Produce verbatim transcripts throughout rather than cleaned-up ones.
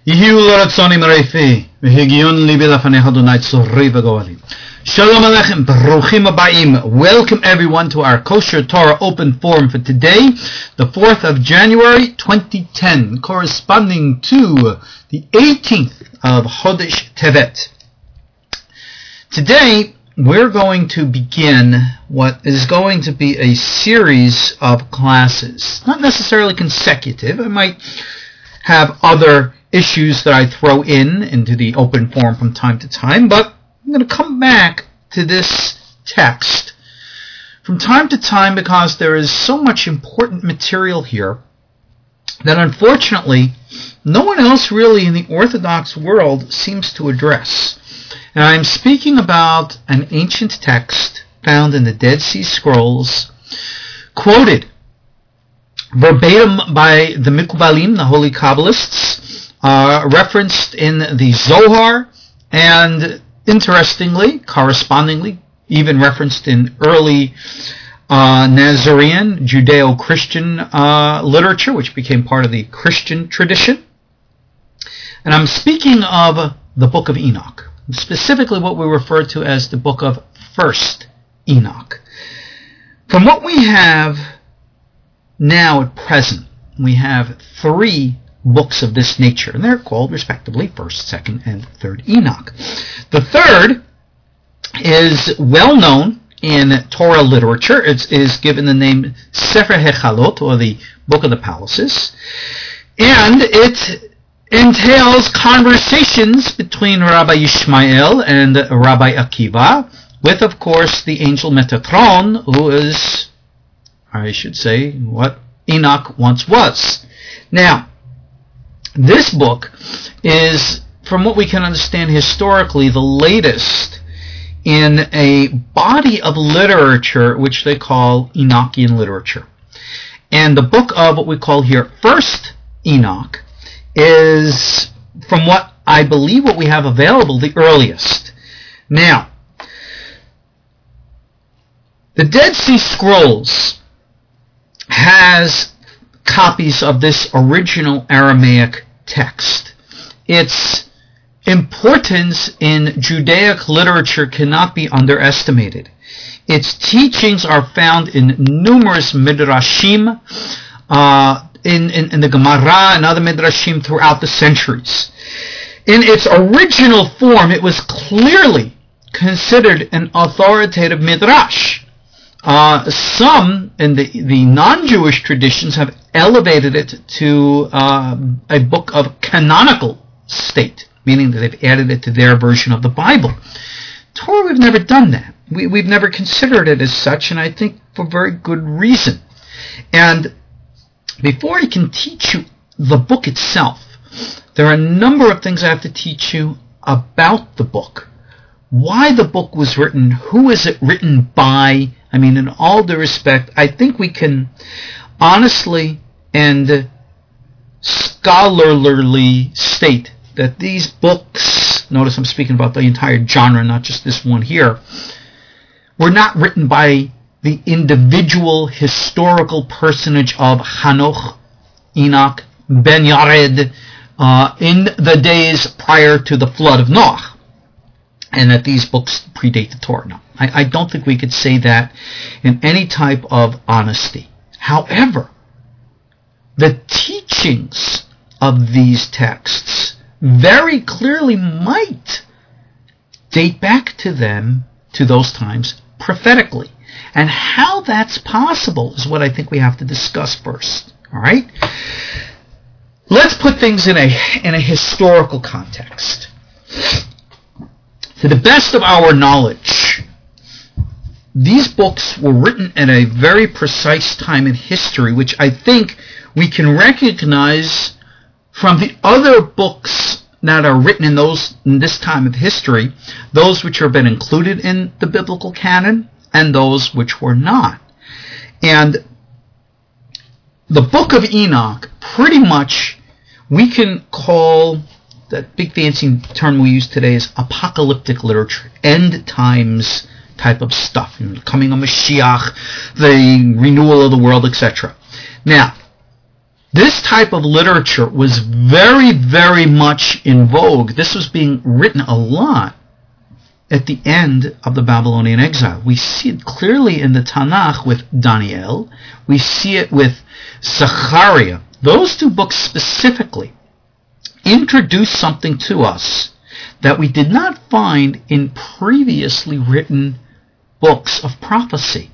יהיו לרצוני מרפי, והגיון ליבי לפניך אדוני צורי וגואלי. Shalom Aleichem, Baruchim Abayim. Welcome everyone to our Kosher Torah Open Forum for today, the fourth of January, twenty ten, corresponding to the eighteenth of Chodesh Tevet. Today, we're going to begin what is going to be a series of classes. Not necessarily consecutive. I might have other issues that I throw in into the open forum from time to time, but I'm going to come back to this text from time to time because there is so much important material here that unfortunately no one else really in the Orthodox world seems to address. And I'm speaking about an ancient text found in the Dead Sea Scrolls, quoted verbatim by the Mikubalim, the Holy Kabbalists, uh, referenced in the Zohar, and interestingly, correspondingly, even referenced in early uh, Nazarene, Judeo-Christian uh, literature, which became part of the Christian tradition. And I'm speaking of the Book of Enoch, specifically what we refer to as the Book of First Enoch. From what we have now at present, we have three books of this nature, and they're called respectively First, Second, and Third Enoch. The third is well known in Torah literature. It is given the name Sefer Hechalot, or the Book of the Palaces, and it entails conversations between Rabbi Yishmael and Rabbi Akiva, with, of course, the angel Metatron, who is, I should say, what Enoch once was. Now, this book is, from what we can understand historically, the latest in a body of literature which they call Enochian literature. And the book of what we call here First Enoch is, from what I believe what we have available, the earliest. Now, the Dead Sea Scrolls has copies of this original Aramaic text. Its importance in Judaic literature cannot be underestimated. Its teachings are found in numerous midrashim, uh, in, in, in the Gemara and other midrashim throughout the centuries. In its original form, it was clearly considered an authoritative midrash. Uh, some in the, the non-Jewish traditions have elevated it to uh, a book of canonical state, meaning that they've added it to their version of the Bible. Torah, we've never done that. We, we've never considered it as such, and I think for very good reason. And before I can teach you the book itself, there are a number of things I have to teach you about the book. Why the book was written, who is it written by. I mean, in all due respect, I think we can honestly and scholarly state that these books, notice I'm speaking about the entire genre, not just this one here, were not written by the individual historical personage of Hanoch, Enoch, Ben Yared, uh, in the days prior to the flood of Noah, and that these books predate the Torah. No, I, I don't think we could say that in any type of honesty. However, the teachings of these texts very clearly might date back to them, to those times, prophetically. And how that's possible is what I think we have to discuss first. All right? Let's put things in a in a historical context. To the best of our knowledge, these books were written at a very precise time in history, which I think we can recognize from the other books that are written in those in this time of history, those which have been included in the biblical canon and those which were not. And the Book of Enoch, pretty much, we can call, that big fancy term we use today is apocalyptic literature, end times type of stuff, you know, coming of Mashiach, the renewal of the world, et cetera. Now, This type of literature was very, very much in vogue. This was being written a lot at the end of the Babylonian exile. We see it clearly in the Tanakh with Daniel. We see it with Zechariah. Those two books specifically introduce something to us that we did not find in previously written books of prophecy.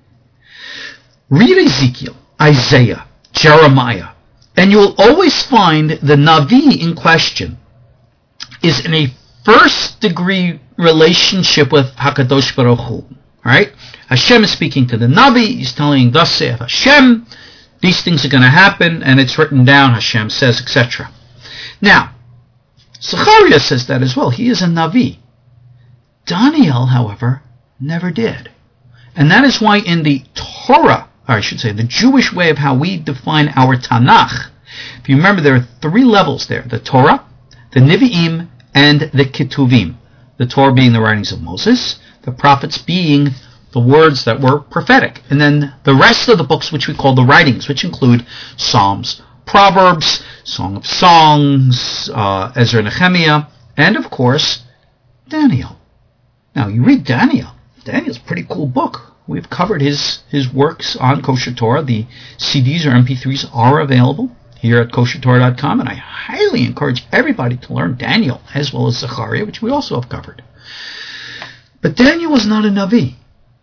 Read Ezekiel, Isaiah, Jeremiah, and you will always find the Navi in question is in a first degree relationship with HaKadosh Baruch Hu. Right? Hashem is speaking to the Navi. He's telling, thus saith Hashem, these things are going to happen, and it's written down, Hashem says, et cetera. Now, Zechariah says that as well. He is a Navi. Daniel, however, never did. And that is why in the Torah, or I should say the Jewish way of how we define our Tanakh, if you remember, there are three levels there. The Torah, the Nevi'im, and the Ketuvim. The Torah being the writings of Moses, the prophets being the words that were prophetic, and then the rest of the books which we call the writings, which include Psalms, Proverbs, Song of Songs, uh, Ezra and Nehemiah, and of course, Daniel. Now, you read Daniel. Daniel's a pretty cool book. We've covered his, his works on Kosher Torah. The C Ds or M P threes are available here at kosher torah dot com, and I highly encourage everybody to learn Daniel as well as Zechariah, which we also have covered. But Daniel was not a Navi.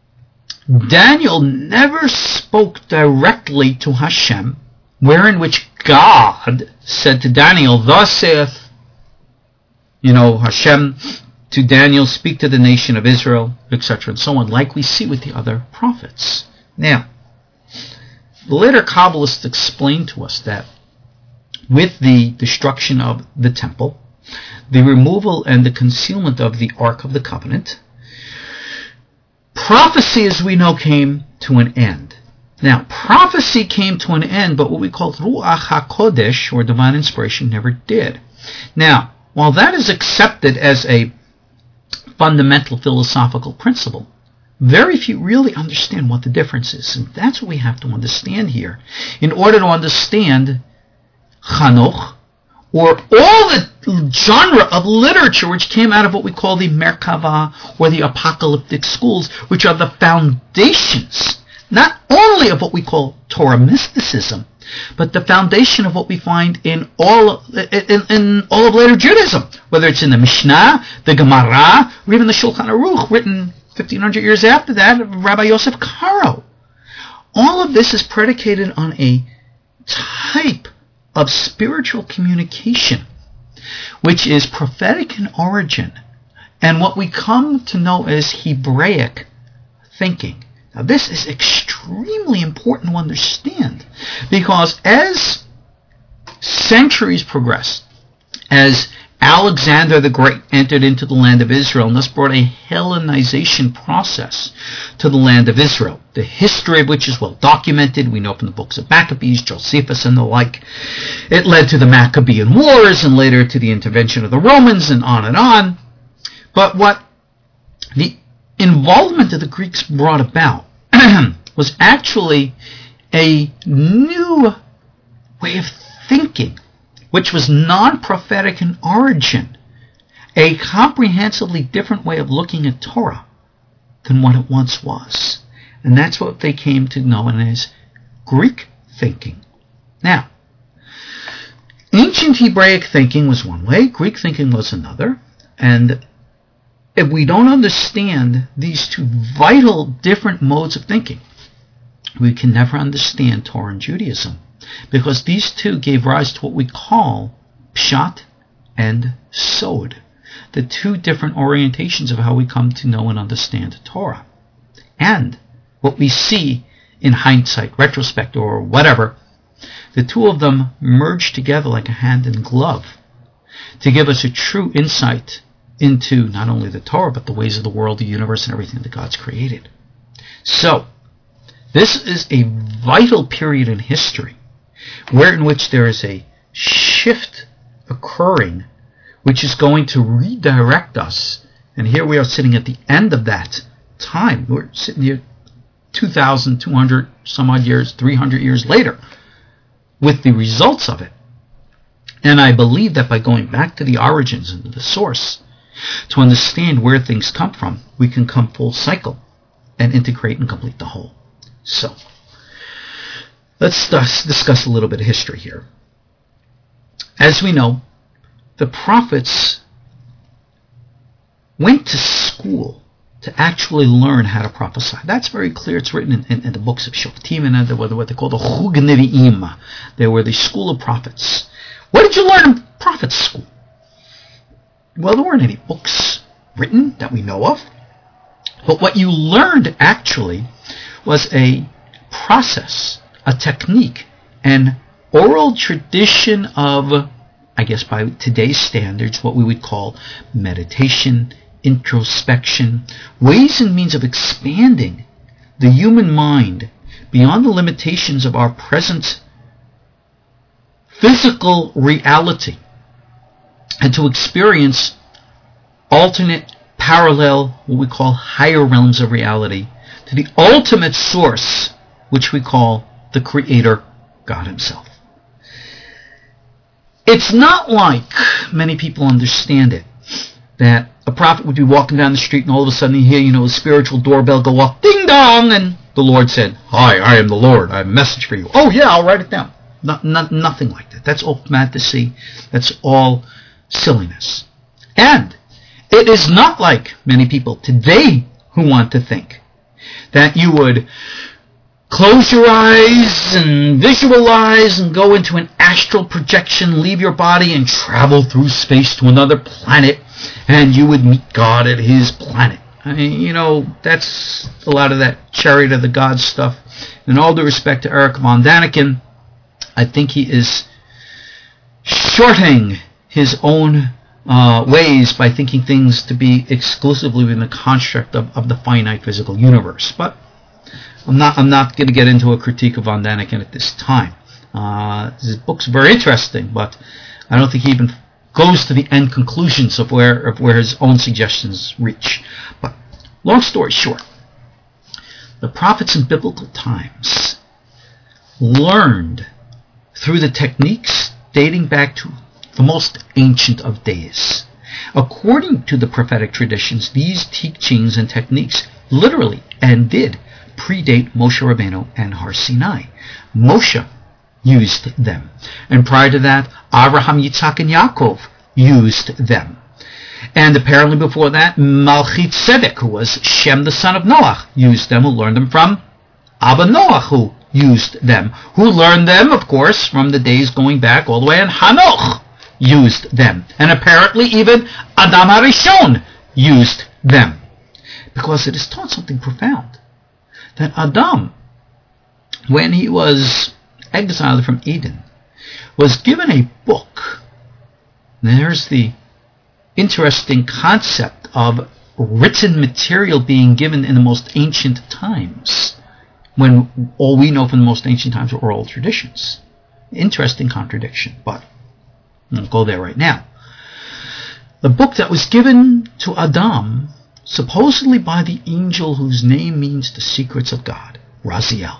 Daniel never spoke directly to Hashem, wherein which God said to Daniel, thus saith, you know, Hashem to Daniel, speak to the nation of Israel, et cetera, and so on, like we see with the other prophets. Now, the later Kabbalists explained to us that with the destruction of the temple, the removal and the concealment of the Ark of the Covenant, prophecy, as we know, came to an end. Now, prophecy came to an end, but what we call Ruach HaKodesh, or divine inspiration, never did. Now, while that is accepted as a fundamental philosophical principle, very few really understand what the difference is. And that's what we have to understand here in order to understand Chanoch, or all the genre of literature which came out of what we call the Merkava, or the apocalyptic schools, which are the foundations, not only of what we call Torah mysticism, but the foundation of what we find in all in, in all of later Judaism, whether it's in the Mishnah, the Gemara, or even the Shulchan Aruch, written fifteen hundred years after that, of Rabbi Yosef Karo. All of this is predicated on a type of spiritual communication, which is prophetic in origin, and what we come to know as Hebraic thinking. Now, this is extremely important to understand, because as centuries progressed, as Alexander the Great entered into the land of Israel and thus brought a Hellenization process to the land of Israel, the history of which is well documented. We know from the books of Maccabees, Josephus, and the like. It led to the Maccabean Wars and later to the intervention of the Romans and on and on. But what the involvement of the Greeks brought about was actually a new way of thinking, which was non-prophetic in origin, a comprehensively different way of looking at Torah than what it once was. And that's what they came to know as Greek thinking. Now, ancient Hebraic thinking was one way, Greek thinking was another, and if we don't understand these two vital different modes of thinking, we can never understand Torah and Judaism, because these two gave rise to what we call Pshat and Sod, the two different orientations of how we come to know and understand Torah. And what we see in hindsight, retrospect, or whatever, the two of them merge together like a hand and glove to give us a true insight into not only the Torah, but the ways of the world, the universe, and everything that God's created. So, this is a vital period in history, where in which there is a shift occurring, which is going to redirect us. And here we are sitting at the end of that time. We're sitting here two thousand two hundred some odd years, three hundred years later, with the results of it. And I believe that by going back to the origins and to the source, to understand where things come from, we can come full cycle and integrate and complete the whole. So, let's discuss a little bit of history here. As we know, the prophets went to school to actually learn how to prophesy. That's very clear. It's written in, in, in the books of Shoftim and the, what they call the Chug Nevi'im. They were the school of prophets. What did you learn in prophet school? Well, there weren't any books written that we know of. But what you learned actually was a process, a technique, an oral tradition of, I guess by today's standards, what we would call meditation, introspection, ways and means of expanding the human mind beyond the limitations of our present physical reality, and to experience alternate, parallel, what we call higher realms of reality, to the ultimate source, which we call the Creator, God Himself. It's not like many people understand it, that a prophet would be walking down the street and all of a sudden you hear, you know, a spiritual doorbell go off, ding dong, and the Lord said, "Hi, I am the Lord. I have a message for you." Oh yeah, I'll write it down. Not, not, nothing like that. That's all fantasy. That's all silliness. And it is not like many people today who want to think that you would close your eyes and visualize and go into an astral projection, leave your body and travel through space to another planet, and you would meet God at His planet. I mean, you know, that's a lot of that chariot of the gods stuff. In all due respect to Eric von Daniken, I think he is shorting his own uh, ways by thinking things to be exclusively within the construct of, of the finite physical universe. But I'm not I'm not going to get into a critique of von Daniken at this time. Uh, his book's very interesting, but I don't think he even goes to the end conclusions of where of where his own suggestions reach. But long story short, the prophets in biblical times learned through the techniques dating back to the most ancient of days. According to the prophetic traditions, these teachings and techniques literally and did predate Moshe Rabbeinu and Har Sinai. Moshe used them, and prior to that, Abraham, Yitzhak, and Yaakov used them. And apparently before that, Melchizedek, who was Shem, the son of Noach, used them, who learned them from Abba Noach, who used them, who learned them, of course, from the days going back all the way, and Hanoch used them. And apparently even Adam HaRishon used them. Because it is taught something profound. That Adam, when he was exiled from Eden, was given a book. There's the interesting concept of written material being given in the most ancient times, when all we know from the most ancient times are oral traditions. Interesting contradiction, but I won't go there right now. The book that was given to Adam, supposedly by the angel whose name means the secrets of God, Raziel.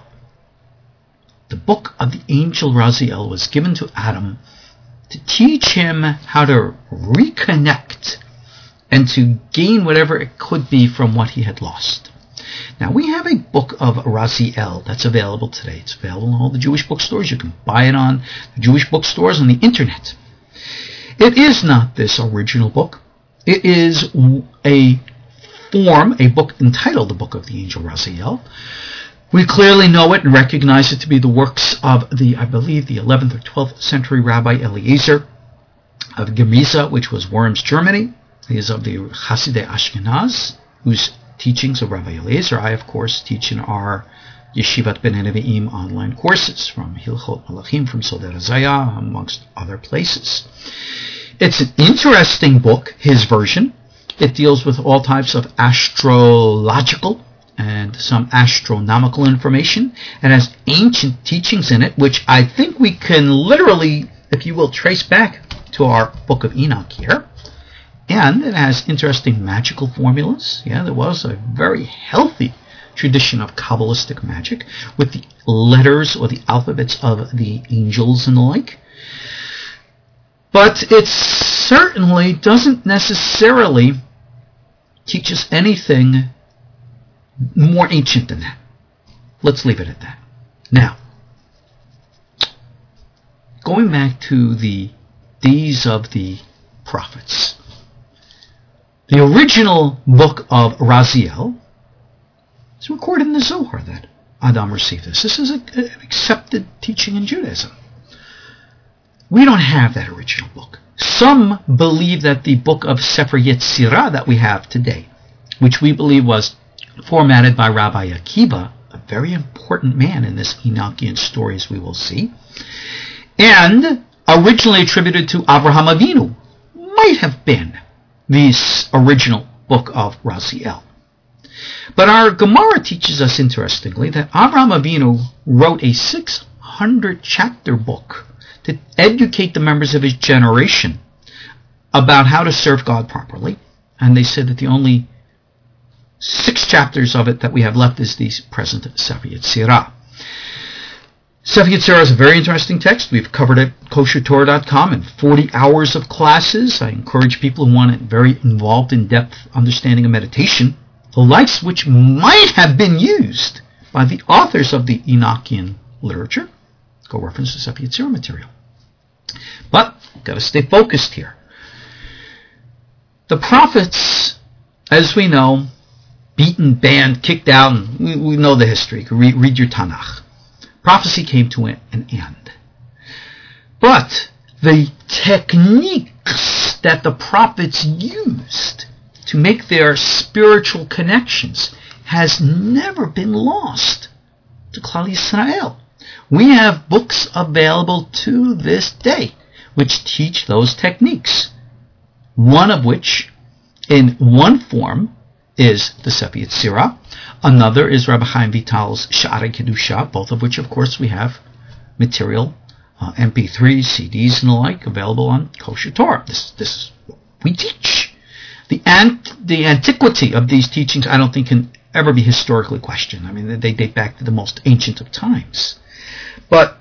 The book of the angel Raziel was given to Adam to teach him how to reconnect and to gain whatever it could be from what he had lost. Now, we have a book of Raziel that's available today. It's available in all the Jewish bookstores. You can buy it on the Jewish bookstores on the internet. It is not this original book. It is a form, a book entitled The Book of the Angel Raziel. We clearly know it and recognize it to be the works of the, I believe, the eleventh or twelfth century Rabbi Eliezer of Gemiza, which was Worms, Germany. He is of the Hasidei Ashkenaz, whose teachings of Rabbi Eliezer I, of course, teach in our Yeshivat B'nai Nevi'im online courses from Hilchot Malachim, from Soder Zayah, amongst other places. It's an interesting book, his version. It deals with all types of astrological and some astronomical information, and has ancient teachings in it, which I think we can literally, if you will, trace back to our Book of Enoch here. And it has interesting magical formulas. Yeah, there was a very healthy tradition of Kabbalistic magic with the letters or the alphabets of the angels and the like. But it certainly doesn't necessarily teach us anything more ancient than that. Let's leave it at that. Now, going back to the days of the prophets, the original book of Raziel is recorded in the Zohar that Adam received this. This is an accepted teaching in Judaism. We don't have that original book. Some believe that the book of Sefer Yetzirah that we have today, which we believe was formatted by Rabbi Akiva, a very important man in this Enochian story, as we will see, and originally attributed to Avraham Avinu, might have been the original book of Raziel. But our Gemara teaches us, interestingly, that Avraham Avinu wrote a six hundred chapter book to educate the members of his generation about how to serve God properly. And they said that the only six chapters of it that we have left is the present Sefer Yetzirah. Sefer Yetzirah is a very interesting text. We've covered it at kosher torah dot com in forty hours of classes. I encourage people who want a very involved, in-depth understanding of meditation, the likes which might have been used by the authors of the Enochian literature. Go reference the Sefer Yetzirah material. But got to stay focused here. The prophets, as we know, beaten, banned, kicked out, and we, we know the history. Read, read your Tanakh. Prophecy came to an end. But the techniques that the prophets used to make their spiritual connections has never been lost to Klal Yisrael. We have books available to this day which teach those techniques. One of which, in one form, is the Sefer Yetzirah. Another is Rabbi Chaim Vital's Sha'arei Kedusha, both of which, of course, we have material, uh, M P threes, C Ds, and the like, available on Kosher Torah. This, this is what we teach. The, ant, the antiquity of these teachings, I don't think, can ever be historically questioned. I mean, they date back to the most ancient of times. But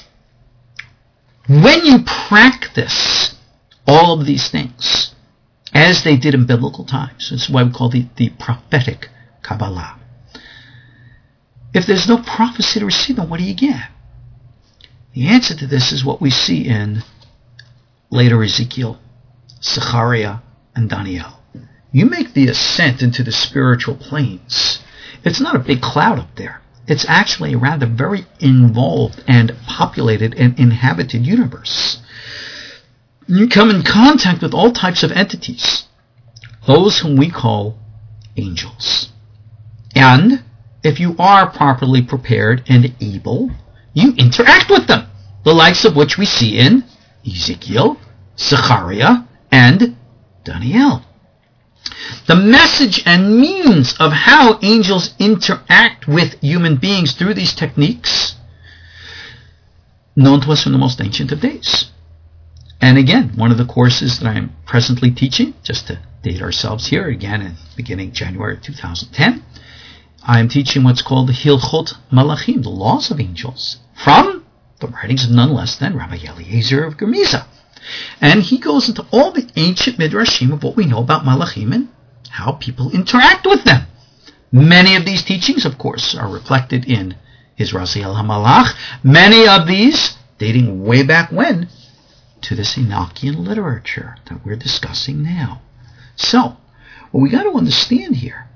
when you practice all of these things, as they did in biblical times, this is why we call the, the prophetic Kabbalah. If there's no prophecy to receive, then what do you get? The answer to this is what we see in later Ezekiel, Zechariah, and Daniel. You make the ascent into the spiritual planes. It's not a big cloud up there. It's actually a rather very involved and populated and inhabited universe. You come in contact with all types of entities, those whom we call angels. And if you are properly prepared and able, you interact with them, the likes of which we see in Ezekiel, Zechariah, and Daniel. The message and means of how angels interact with human beings through these techniques, known to us from the most ancient of days. And again, one of the courses that I am presently teaching, just to date ourselves here, again in beginning January two thousand ten, I am teaching what's called the Hilchot Malachim, the laws of angels, from the writings of none less than Rabbi Eliezer of Germiza. And he goes into all the ancient midrashim of what we know about Malachim and how people interact with them. Many of these teachings, of course, are reflected in his Raziel HaMalach. Many of these dating way back when to this Enochian literature that we're discussing now. So, what we got to understand here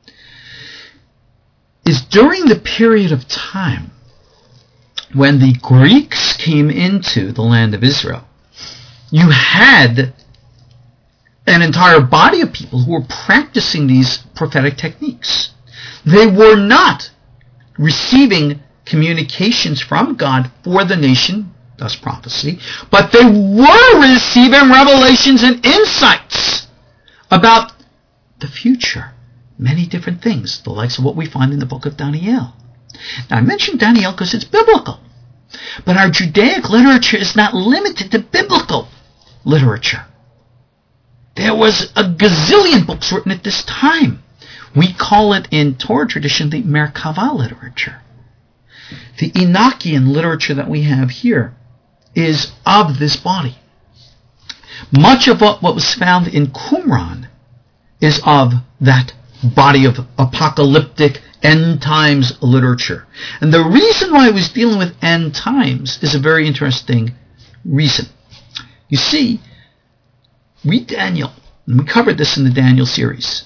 is during the period of time when the Greeks came into the land of Israel, you had an entire body of people who were practicing these prophetic techniques. They were not receiving communications from God for the nation, thus prophecy, but they were receiving revelations and insights about the future. Many different things, the likes of what we find in the book of Daniel. Now, I mentioned Daniel because it's biblical. But our Judaic literature is not limited to biblical literature. There was a gazillion books written at this time We call it in Torah tradition the Merkava literature. The Enochian literature that we have here is of this body. Much of what, what was found in Qumran is of that body of apocalyptic end times literature. And the reason why I was dealing with end times is a very interesting reason. You see, read Daniel, and we covered this in the Daniel series.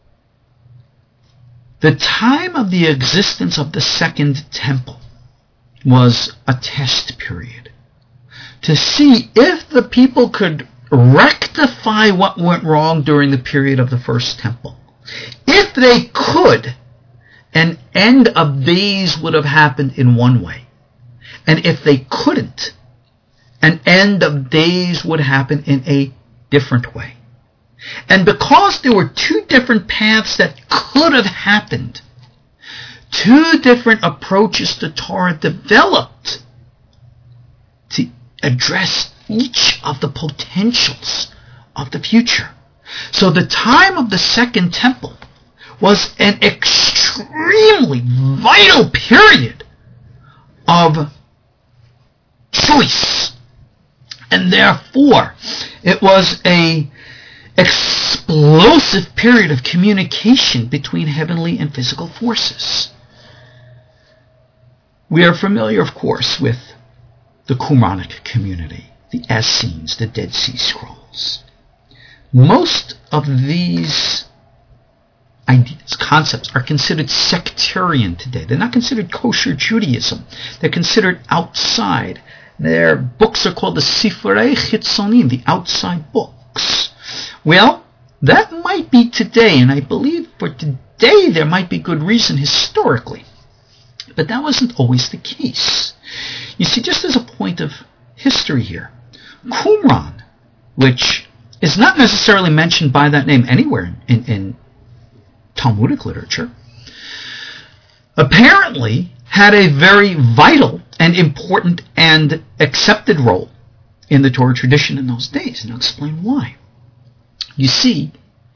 The time of the existence of the Second Temple was a test period to see if the people could rectify what went wrong during the period of the First Temple. If they could, an end of days would have happened in one way. And if they couldn't, an end of days would happen in a different way. And because there were two different paths that could have happened, two different approaches to Torah developed to address each of the potentials of the future. So the time of the Second Temple was an extremely vital period of choice. And therefore, it was a explosive period of communication between heavenly and physical forces. We are familiar, of course, with the Qumranic community, the Essenes, the Dead Sea Scrolls. Most of these ideas, concepts, are considered sectarian today. They're not considered kosher Judaism. They're considered outside. Their books are called the Sifrei Chitzonim, the outside books. Well, that might be today, and I believe for today there might be good reason historically. But that wasn't always the case. You see, just as a point of history here, Qumran, which is not necessarily mentioned by that name anywhere in, in Talmudic literature, apparently had a very vital and important and accepted role in the Torah tradition in those days. And I'll explain why. You see,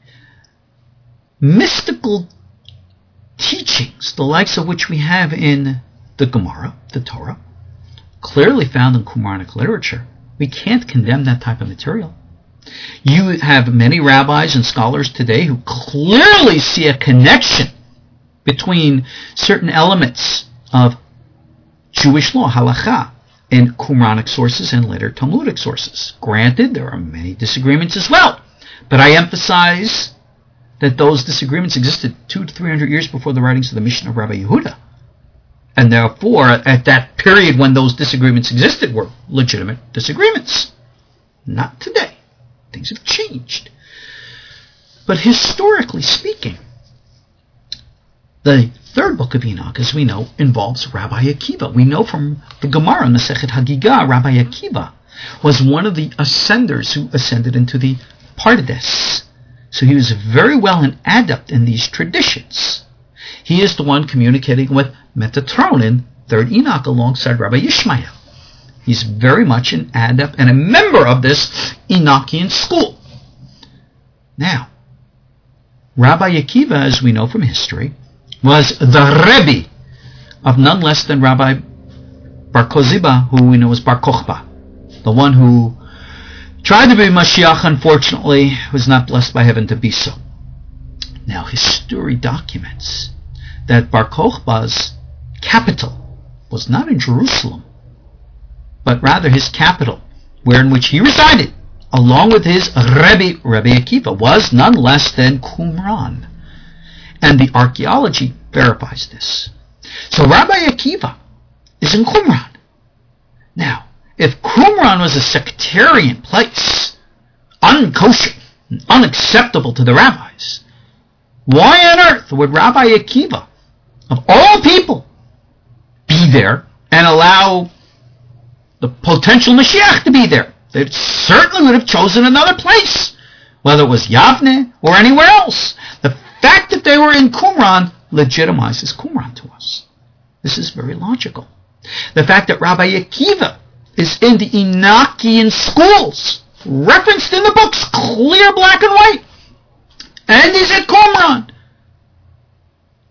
mystical teachings, the likes of which we have in the Gemara, the Torah, clearly found in Qumranic literature. We can't condemn that type of material. You have many rabbis and scholars today who clearly see a connection between certain elements of Jewish law, halakha, in Qumranic sources and later Talmudic sources. Granted, there are many disagreements as well, but I emphasize that those disagreements existed two to three hundred years before the writings of the Mishnah of Rabbi Yehuda. And therefore, at that period when those disagreements existed, were legitimate disagreements. Not today. Things have changed. But historically speaking, the third book of Enoch, as we know, involves Rabbi Akiva. We know from the Gemara, Masechet Hagigah, Rabbi Akiva was one of the ascenders who ascended into the Pardes. So he was very well an adept in these traditions. He is the one communicating with Metatron in third Enoch alongside Rabbi Yishmael. He's very much an adept and a member of this Enochian school. Now, Rabbi Akiva, as we know from history, was the Rebbe of none less than Rabbi Bar Koziba, who we know as Bar Kokhba, the one who tried to be Mashiach, unfortunately, was not blessed by heaven to be so. Now, history documents that Bar Kokhba's capital was not in Jerusalem, but rather his capital, where in which he resided, along with his Rebbe, Rabbi Akiva, was none less than Qumran. And the archaeology verifies this. So Rabbi Akiva is in Qumran. Now, if Qumran was a sectarian place, unkosher, unacceptable to the rabbis, why on earth would Rabbi Akiva, of all people, be there and allow the potential Mashiach to be there? They certainly would have chosen another place, whether it was Yavne or anywhere else. The fact that they were in Qumran legitimizes Qumran to us. This is very logical. The fact that Rabbi Akiva is in the Enochian schools, referenced in the books, clear black and white, and he's at Qumran,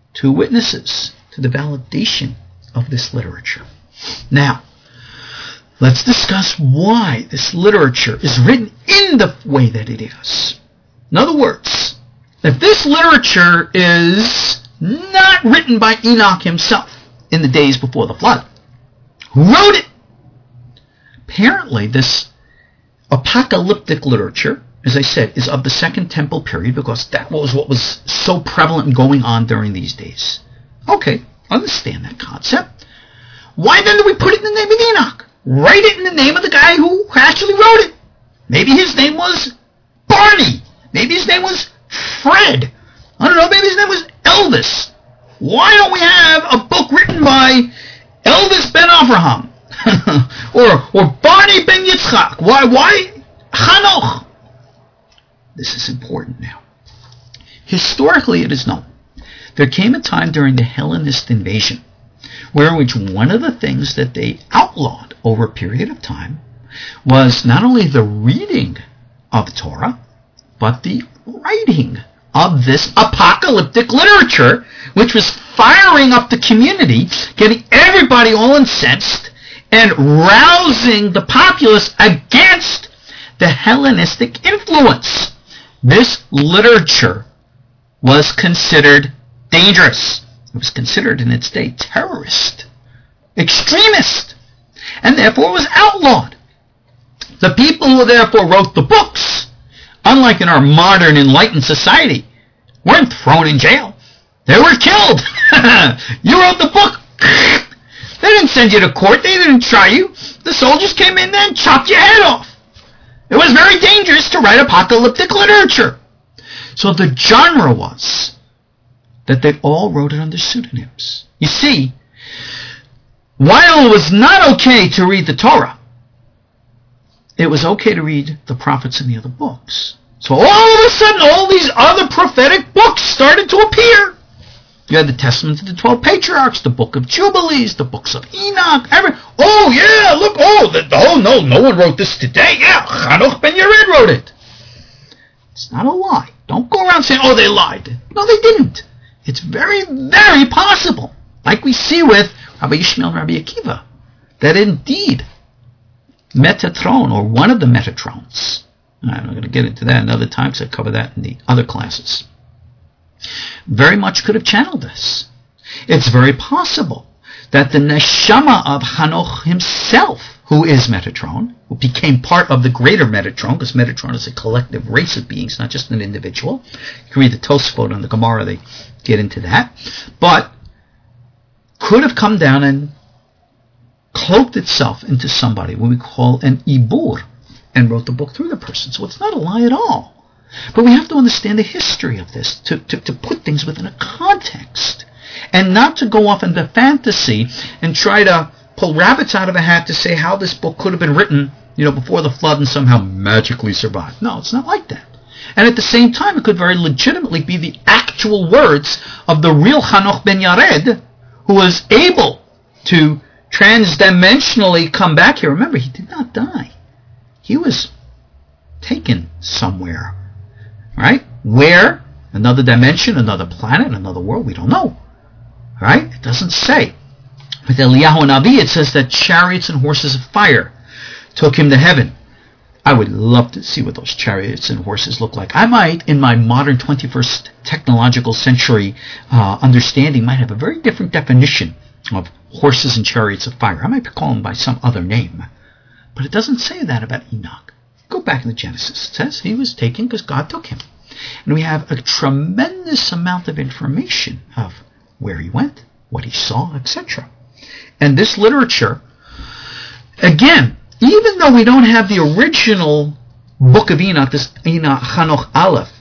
two witnesses to the validation of this literature. Now, let's discuss why this literature is written in the way that it is. In other words, if this literature is not written by Enoch himself in the days before the flood, who wrote it? Apparently, this apocalyptic literature, as I said, is of the Second Temple period because that was what was so prevalent and going on during these days. Okay, understand that concept. Why then do we put it in the name of Enoch? Write it in the name of the guy who actually wrote it. Maybe his name was Barney. Maybe his name was Fred. I don't know, maybe his name was Elvis. Why don't we have a book written by Elvis ben Avraham? or or Barney ben Yitzchak? Why, why Hanoch? This is important now. Historically, it is known. There came a time during the Hellenist invasion where which one of the things that they outlawed over a period of time was not only the reading of Torah, but the writing of this apocalyptic literature, which was firing up the community, getting everybody all incensed, and rousing the populace against the Hellenistic influence. This literature was considered dangerous. It was considered in its day terrorist, extremist, and therefore was outlawed. The people who therefore wrote the books, unlike in our modern enlightened society, weren't thrown in jail. They were killed. You wrote the book. They didn't send you to court. They didn't try you. The soldiers came in there and chopped your head off. It was very dangerous to write apocalyptic literature. So the genre was that they all wrote it under pseudonyms. You see, while it was not okay to read the Torah, it was okay to read the prophets and the other books. So all of a sudden, all these other prophetic books started to appear. You had the Testament of the Twelve Patriarchs, the Book of Jubilees, the books of Enoch. Every, oh, yeah, look, oh, the, oh, no, no one wrote this today. Yeah, Hanoch ben Yared wrote it. It's not a lie. Don't go around saying, oh, they lied. No, they didn't. It's very, very possible, like we see with Rabbi Yishmael and Rabbi Akiva, that indeed Metatron, or one of the Metatrons, I'm not going to get into that another time because I cover that in the other classes, very much could have channeled this. It's very possible that the neshama of Hanoch himself, who is Metatron, who became part of the greater Metatron, because Metatron is a collective race of beings, not just an individual. You can read the Tosfot on the Gemara, they get into that, but could have come down and cloaked itself into somebody, what we call an ibur, and wrote the book through the person. So it's not a lie at all. But we have to understand the history of this to, to, to put things within a context and not to go off into fantasy and try to pull rabbits out of a hat to say how this book could have been written, you know, before the flood and somehow magically survived. No, it's not like that. And at the same time, it could very legitimately be the actual words of the real Hanoch ben Yared, who was able to transdimensionally come back here. Remember, he did not die. He was taken somewhere. Right? Where? Another dimension, another planet, another world? We don't know. Right? It doesn't say. With Eliyahu Navi, it says that chariots and horses of fire took him to heaven. I would love to see what those chariots and horses look like. I might, in my modern twenty-first technological century uh, understanding, might have a very different definition of horses and chariots of fire. I might call them by some other name. But it doesn't say that about Enoch. Go back into Genesis. It says he was taken because God took him. And we have a tremendous amount of information of where he went, what he saw, et cetera. And this literature, again, even though we don't have the original Book of Enoch, this Enoch Hanoch Aleph,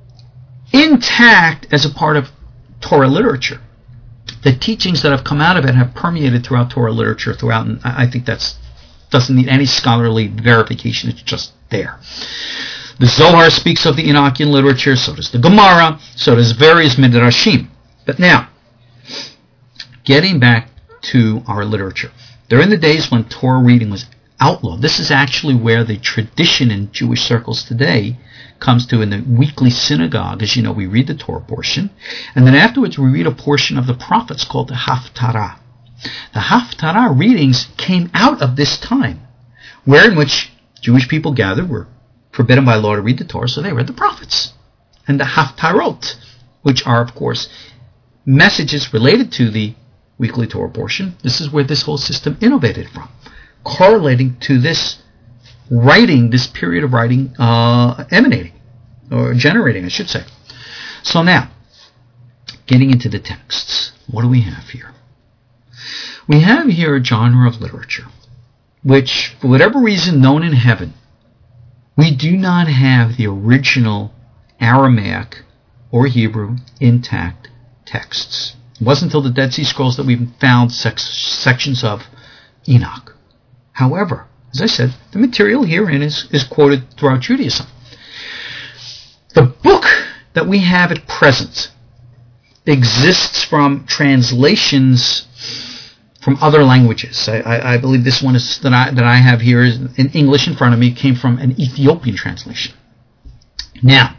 intact as a part of Torah literature, the teachings that have come out of it have permeated throughout Torah literature throughout, and I think that's doesn't need any scholarly verification. It's just there. The Zohar speaks of the Enochian literature, so does the Gemara, so does various Midrashim. But now, getting back to our literature. During the days when Torah reading was outlawed. This is actually where the tradition in Jewish circles today comes to. In the weekly synagogue, as you know, we read the Torah portion, and then afterwards we read a portion of the prophets called the Haftarah. The Haftarah readings came out of this time, where in which Jewish people gathered, were forbidden by law to read the Torah, so they read the prophets. And the Haftarot, which are, of course, messages related to the weekly Torah portion, this is where this whole system innovated from, correlating to this writing, this period of writing uh, emanating, or generating, I should say. So now, getting into the texts, what do we have here? We have here a genre of literature, which, for whatever reason known in heaven, we do not have the original Aramaic or Hebrew intact texts. It wasn't until the Dead Sea Scrolls that we found sex, sections of Enoch. However, as I said, the material herein is, is quoted throughout Judaism. The book that we have at present exists from translations from other languages. I, I, I believe this one is that I that I have here is in English in front of me, came from an Ethiopian translation. Now,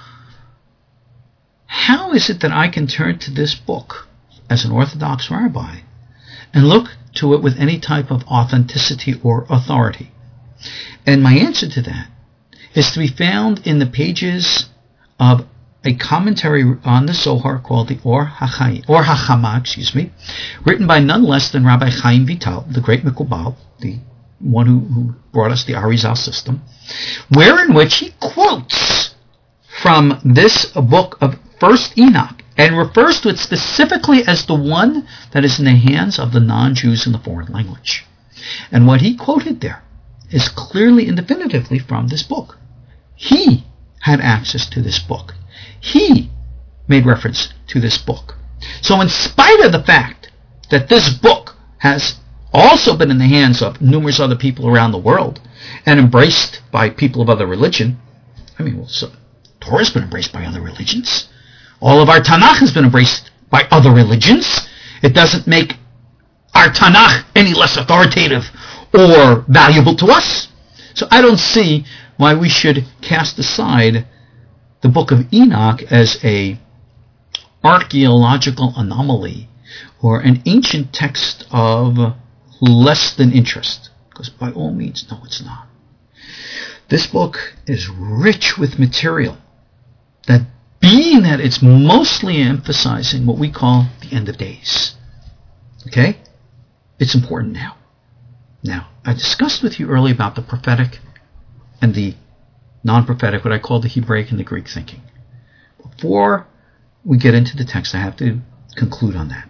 how is it that I can turn to this book as an Orthodox rabbi and look to it with any type of authenticity or authority? And my answer to that is to be found in the pages of a commentary on the Zohar called the Or HaChaim, Or HaChama, excuse me, written by none less than Rabbi Chaim Vital, the great Mikubal, the one who, who brought us the Arizal system, wherein which he quotes from this book of First Enoch and refers to it specifically as the one that is in the hands of the non-Jews in the foreign language. And what he quoted there is clearly and definitively from this book. He had access to this book. He made reference to this book. So in spite of the fact that this book has also been in the hands of numerous other people around the world and embraced by people of other religion, I mean, well, so Torah has been embraced by other religions. All of our Tanakh has been embraced by other religions. It doesn't make our Tanakh any less authoritative or valuable to us. So I don't see why we should cast aside the book of Enoch as a archaeological anomaly or an ancient text of less than interest. Because by all means, no, it's not. This book is rich with material that, being that it's mostly emphasizing what we call the end of days. Okay? It's important now. Now, I discussed with you earlier about the prophetic and the non-prophetic, what I call the Hebraic and the Greek thinking. Before we get into the text, I have to conclude on that.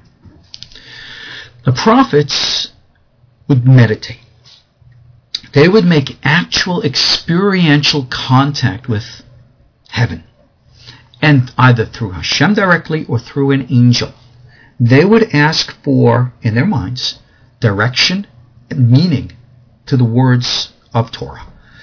The prophets would meditate. They would make actual experiential contact with heaven. And either through Hashem directly or through an angel, they would ask for, in their minds, direction and meaning to the words of Torah.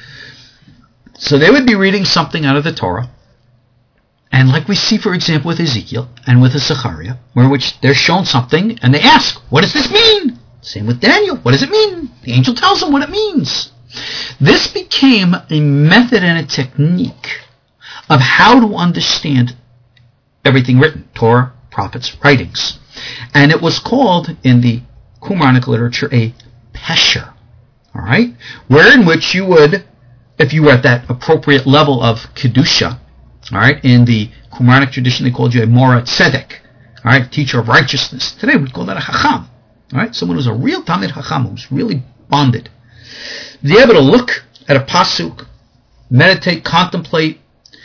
So they would be reading something out of the Torah, and like we see, for example, with Ezekiel and with Zechariah, where which they're shown something, and they ask, what does this mean? Same with Daniel, what does it mean? The angel tells them what it means. This became a method and a technique of how to understand everything written, Torah, prophets, writings. And it was called, in the Qumranic literature, a pesher, all right, wherein which you would, if you were at that appropriate level of Kedusha, all right, in the Qumranic tradition, they called you a Mora Tzedek, all right, teacher of righteousness. Today we'd call that a Chacham, all right, someone who's a real Talmid Chacham, who's really bonded. Be able to look at a pasuk, meditate, contemplate,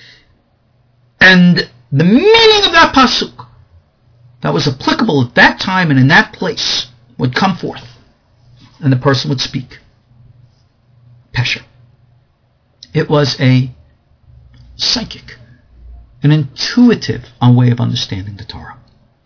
and the meaning of that pasuk that was applicable at that time and in that place would come forth, and the person would speak. Pesher. It was a psychic, an intuitive way of understanding the Torah.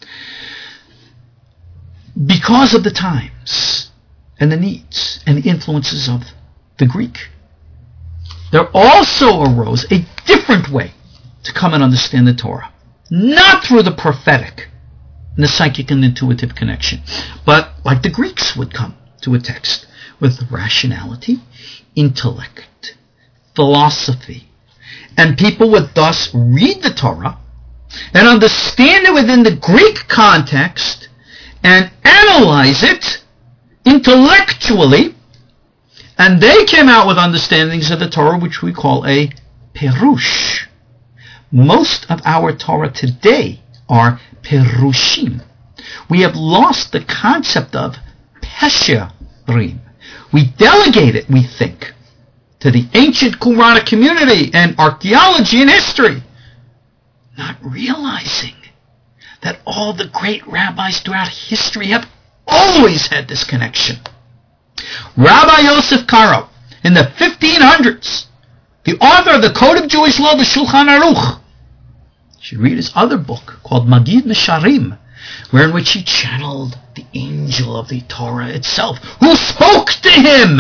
Because of the times and the needs and the influences of the Greek, there also arose a different way to come and understand the Torah. Not through the prophetic and the psychic and intuitive connection, but like the Greeks would come to a text, with rationality, intellect, philosophy, and people would thus read the Torah and understand it within the Greek context and analyze it intellectually, and they came out with understandings of the Torah which we call a perush. Most of our Torah today are perushim. We have lost the concept of pesherim. We delegate it, we think, to the ancient Qumrana community and archaeology and history, not realizing that all the great rabbis throughout history have always had this connection. Rabbi Yosef Karo, in the fifteen hundreds, the author of the Code of Jewish Law, the Shulchan Aruch, you should read his other book called Magid Nesharim, wherein which he channeled the angel of the Torah itself, who spoke to him.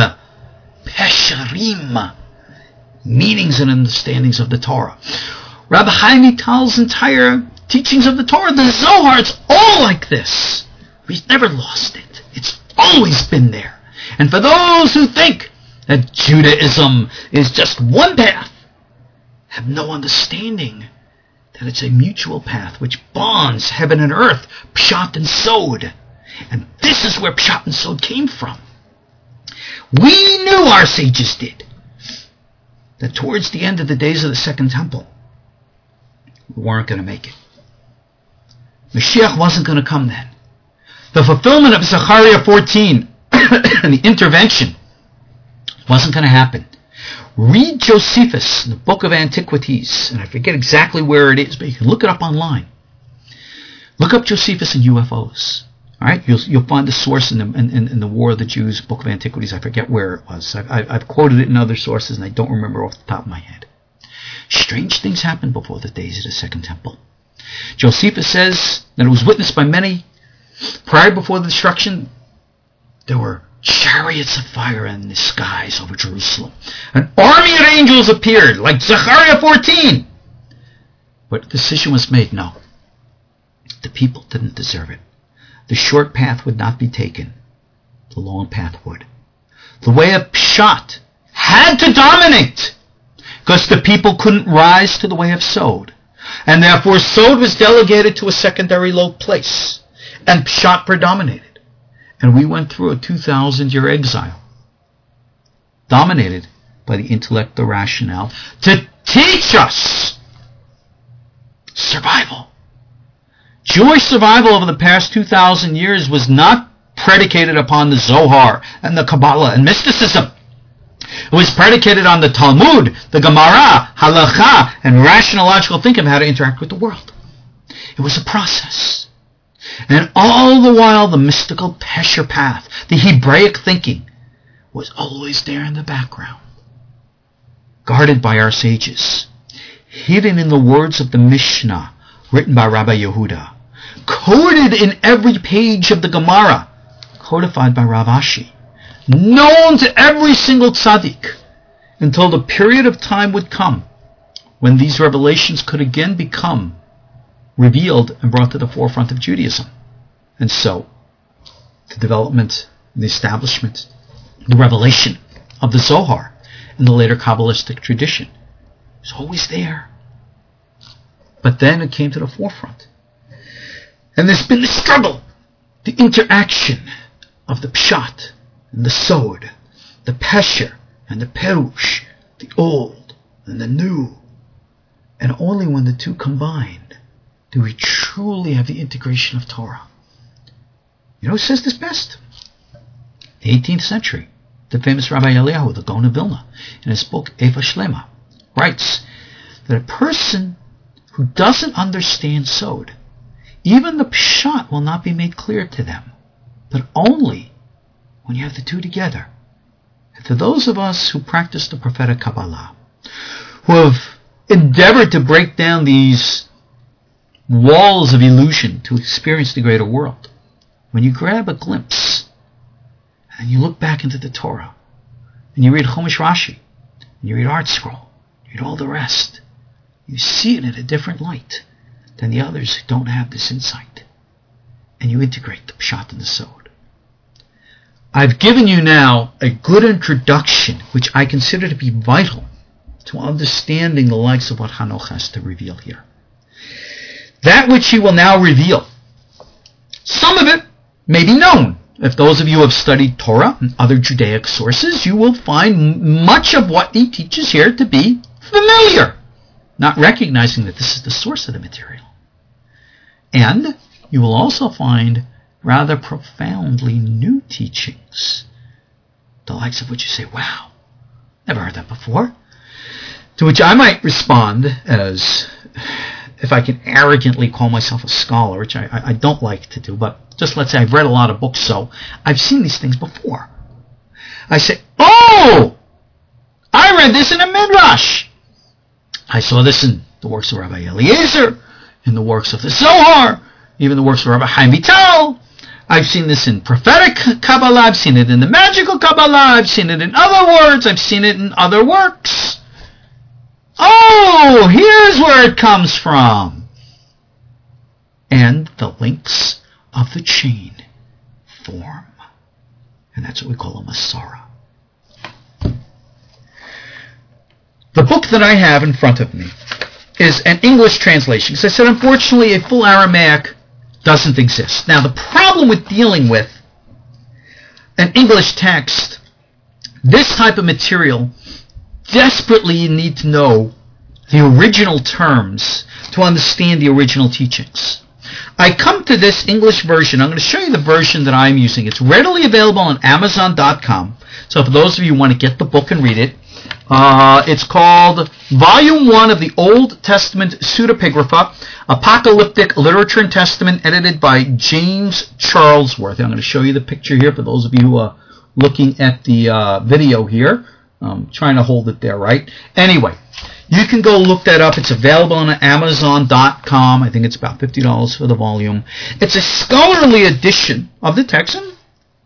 Pesharim, meanings and understandings of the Torah. Rabbi Chaim Vital's entire teachings of the Torah, the Zohar, it's all like this. We've never lost it. It's always been there. And for those who think that Judaism is just one path, have no understanding that it's a mutual path which bonds heaven and earth, Pshat and Sod. And this is where Pshat and Sod came from. We knew, our sages did, that towards the end of the days of the Second Temple, we weren't going to make it. Mashiach wasn't going to come then. The fulfillment of Zechariah fourteen and the intervention wasn't going to happen. Read Josephus in the Book of Antiquities, and I forget exactly where it is, but you can look it up online. Look up Josephus and U F Os. All right, you'll you'll find the source in the in, in the War of the Jews, Book of Antiquities. I forget where it was. I've, I've quoted it in other sources, and I don't remember off the top of my head. Strange things happened before the days of the Second Temple. Josephus says that it was witnessed by many. Prior before the destruction, there were chariots of fire in the skies over Jerusalem. An army of angels appeared, like Zechariah fourteen. But the decision was made, no. The people didn't deserve it. The short path would not be taken. The long path would. The way of Pshat had to dominate, because the people couldn't rise to the way of Sod. And therefore Sod was delegated to a secondary low place, and Pshat predominated. And we went through a two thousand year exile, dominated by the intellect, the rationale, to teach us survival. Jewish survival over the past two thousand years was not predicated upon the Zohar and the Kabbalah and mysticism. It was predicated on the Talmud, the Gemara, Halacha, and rational logical thinking of how to interact with the world. It was a process. And all the while, the mystical Pesher path, the Hebraic thinking, was always there in the background, guarded by our sages, hidden in the words of the Mishnah, written by Rabbi Yehuda, coded in every page of the Gemara, codified by Rav Ashi, known to every single tzaddik, until the period of time would come when these revelations could again become revealed and brought to the forefront of Judaism. And so, the development, the establishment, the revelation of the Zohar and the later Kabbalistic tradition was always there. But then it came to the forefront. And there's been the struggle, the interaction of the Pshat and the Sod, the Pesher and the Perush, the old and the new. And only when the two combine do we truly have the integration of Torah. You know who says this best? The eighteenth century, the famous Rabbi Eliyahu, the Gaon of Vilna, in his book Eva Shlema, writes that a person who doesn't understand Sod, even the Pshat will not be made clear to them, but only when you have the two together. And to those of us who practice the prophetic Kabbalah, who have endeavored to break down these walls of illusion to experience the greater world, when you grab a glimpse and you look back into the Torah and you read Chumash Rashi and you read Art Scroll, you read all the rest, you see it in a different light than the others who don't have this insight, and you integrate the Pshat and the Sod. I've given you now a good introduction, which I consider to be vital to understanding the likes of what Hanoch has to reveal here. That which he will now reveal, some of it may be known. If those of you who have studied Torah and other Judaic sources, you will find much of what he teaches here to be familiar, not recognizing that this is the source of the material. And you will also find rather profoundly new teachings, the likes of which you say, wow, never heard that before. To which I might respond as, if I can arrogantly call myself a scholar, which I, I don't like to do, but just let's say I've read a lot of books, so I've seen these things before. I say, oh, I read this in a Midrash. I saw this in the works of Rabbi Eliezer, in the works of the Zohar, even the works of Rabbi Chaim Vital. I've seen this in prophetic Kabbalah, I've seen it in the magical Kabbalah, I've seen it in other words, I've seen it in other works. Oh, here's where it comes from. And the links of the chain form. And that's what we call a Masara. The book that I have in front of me is an English translation. Because I said, unfortunately, a full Aramaic doesn't exist. Now, the problem with dealing with an English text, this type of material, desperately you need to know the original terms to understand the original teachings. I come to this English version. I'm going to show you the version that I'm using. It's readily available on Amazon dot com. So for those of you who want to get the book and read it, uh, it's called Volume one of the Old Testament Pseudepigrapha, Apocalyptic Literature and Testament, edited by James Charlesworth. I'm going to show you the picture here for those of you who are looking at the uh, video here. I'm trying to hold it there, right? Anyway, you can go look that up. It's available on Amazon dot com. I think it's about fifty dollars for the volume. It's a scholarly edition of the text, and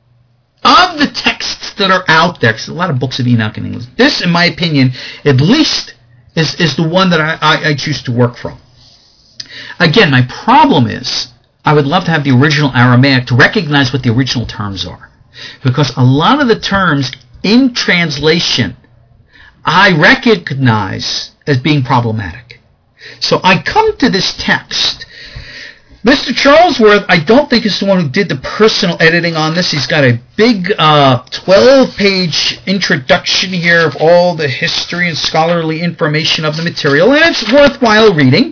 of the texts that are out there, because a lot of books of Enoch in English. This, in my opinion, at least is, is the one that I, I, I choose to work from. Again, my problem is I would love to have the original Aramaic to recognize what the original terms are. Because a lot of the terms in translation I recognize as being problematic. So I come to this text. Mister Charlesworth, I don't think is the one who did the personal editing on this. He's got a big uh, twelve-page introduction here of all the history and scholarly information of the material, and it's worthwhile reading.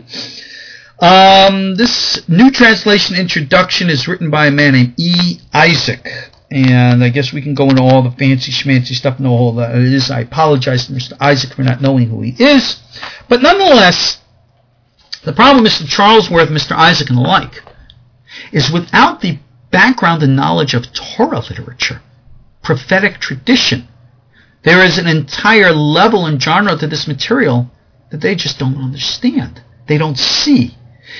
Um, this new translation introduction is written by a man named E. Isaac, and I guess we can go into all the fancy schmancy stuff, know all that it is. I apologize to Mister Isaac for not knowing who he is, but nonetheless, the problem with Mister Charlesworth, Mister Isaac, and the like, is without the background and knowledge of Torah literature, prophetic tradition, there is an entire level and genre to this material that they just don't understand. They don't see.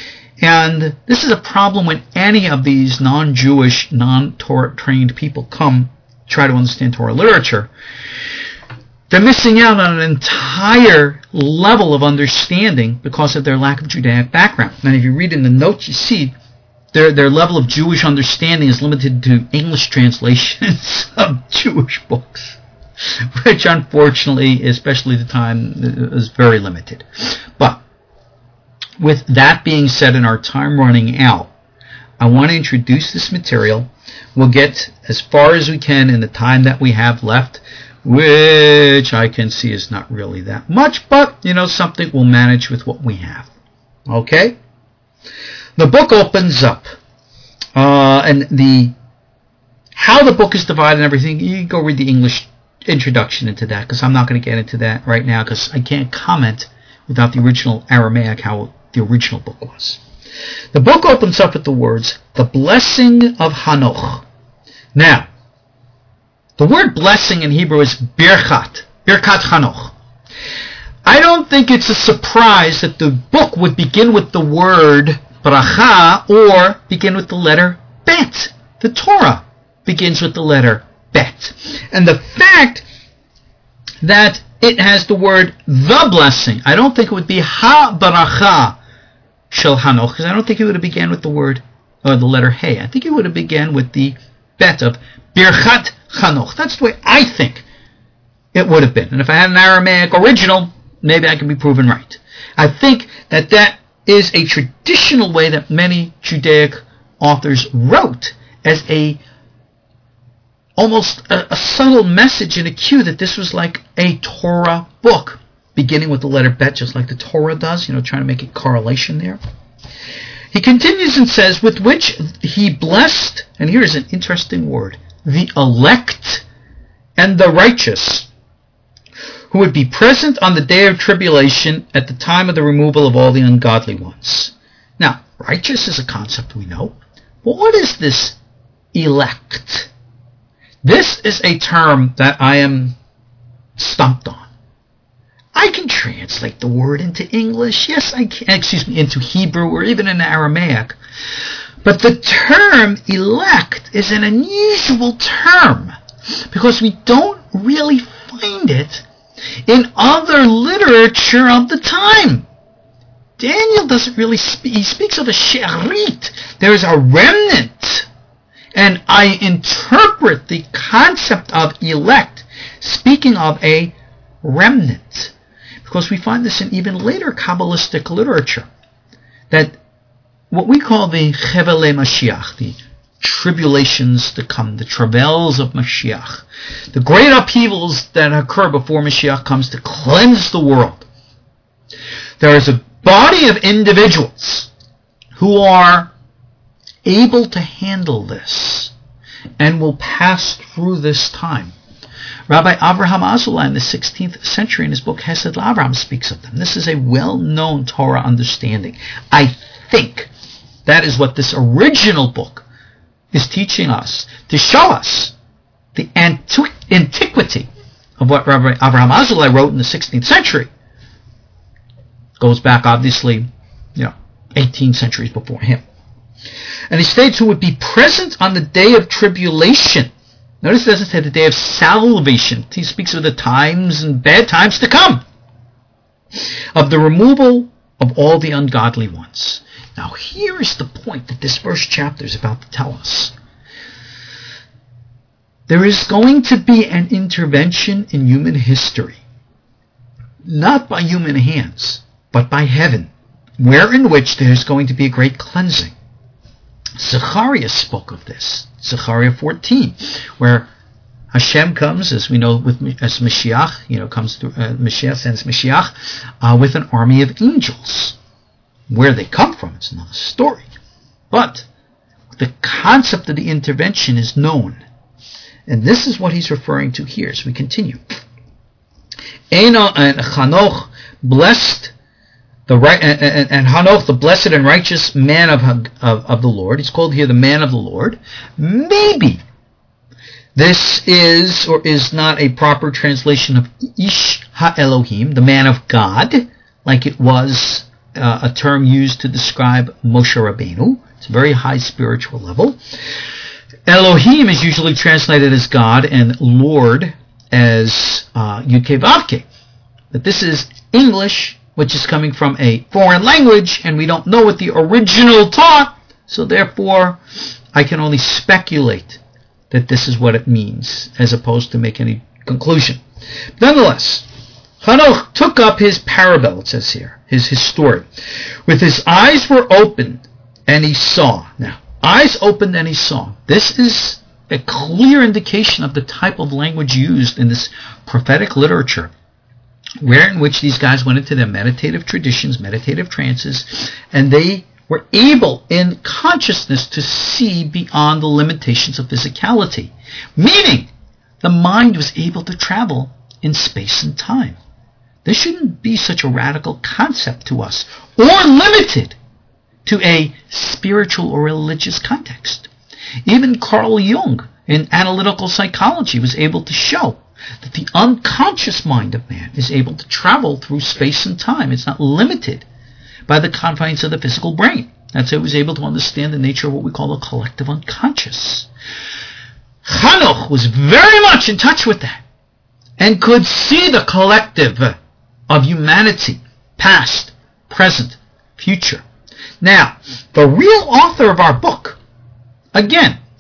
And this is a problem when any of these non-Jewish, non-Torah trained people come try to understand Torah literature. They're missing out on an entire level of understanding because of their lack of Judaic background. And if you read in the notes, you see their their level of Jewish understanding is limited to English translations of Jewish books, which unfortunately, especially at the time, is very limited. But with that being said and our time running out, I want to introduce this material. We'll get as far as we can in the time that we have left, which I can see is not really that much, but, you know, something we'll manage with what we have. Okay? The book opens up, uh, and the how the book is divided and everything, you can go read the English introduction into that, because I'm not going to get into that right now, because I can't comment without the original Aramaic how the original book was. The book opens up with the words, the blessing of Hanoch. Now, the word blessing in Hebrew is birchat, birkat Hanoch. I don't think it's a surprise that the book would begin with the word bracha or begin with the letter bet. The Torah begins with the letter bet. And the fact that it has the word the blessing, I don't think it would be ha baracha shel Hanoch, because I don't think it would have began with the word or the letter hey. I think it would have began with the bet of Birchat Chanoch. That's the way I think it would have been. And if I had an Aramaic original, maybe I can be proven right. I think that that is a traditional way that many Judaic authors wrote, as a almost a, a subtle message in a cue that this was like a Torah book, beginning with the letter Bet, just like the Torah does, you know, trying to make a correlation there. He continues and says, with which he blessed, and here's an interesting word, the elect and the righteous, who would be present on the day of tribulation at the time of the removal of all the ungodly ones. Now, righteous is a concept we know, but what is this elect? This is a term that I am stumped on. I can translate the word into English, yes, I can, excuse me, into Hebrew or even in Aramaic, but the term elect is an unusual term because we don't really find it in other literature of the time. Daniel doesn't really speak, he speaks of a she'arit. There is a remnant. And I interpret the concept of elect speaking of a remnant, because we find this in even later Kabbalistic literature, that what we call the Chevelei Mashiach, the tribulations to come, the travails of Mashiach, the great upheavals that occur before Mashiach comes to cleanse the world. There is a body of individuals who are able to handle this and will pass through this time. Rabbi Avraham Azulai in the sixteenth century in his book Hesed LaAvraham speaks of them. This is a well-known Torah understanding. I think that is what this original book is teaching us, to show us the antiqu- antiquity of what Rabbi Avraham Azulai wrote in the sixteenth century. Goes back, obviously, you know, eighteen centuries before him. And he states who would be present on the day of tribulation. Notice it doesn't say the day of salvation. He speaks of the times and bad times to come, of the removal of all the ungodly ones. Now here is the point that this first chapter is about to tell us. There is going to be an intervention in human history, not by human hands, but by heaven, where in which there is going to be a great cleansing. Zechariah spoke of this, Zechariah fourteen, where Hashem comes, as we know, with as Mashiach, you know, comes through uh, Mashiach sends Mashiach uh, with an army of angels. Where they come from, it's another story, but the concept of the intervention is known, and this is what he's referring to here. As we continue, Eno and Chanoch, blessed. The right and, and, and Hanoch, the blessed and righteous man of, of of the Lord. He's called here the man of the Lord. Maybe this is or is not a proper translation of Ish Ha-Elohim, the man of God, like it was uh, a term used to describe Moshe Rabbeinu. It's a very high spiritual level. Elohim is usually translated as God, and Lord as uh, Yud-Kei Vav-Kei. But this is English, which is coming from a foreign language, and we don't know what the original taught, so therefore I can only speculate that this is what it means, as opposed to make any conclusion. Nonetheless, Hanoch took up his parable, it says here, his, his story. With his eyes were opened, and he saw. Now, eyes opened and he saw. This is a clear indication of the type of language used in this prophetic literature, where in which these guys went into their meditative traditions, meditative trances, and they were able in consciousness to see beyond the limitations of physicality. Meaning, the mind was able to travel in space and time. This shouldn't be such a radical concept to us, or limited to a spiritual or religious context. Even Carl Jung, in analytical psychology, was able to show that the unconscious mind of man is able to travel through space and time. It's not limited by the confines of the physical brain. That's how he was able to understand the nature of what we call the collective unconscious. Hanoch was very much in touch with that and could see the collective of humanity, past, present, future. Now, the real author of our book, again,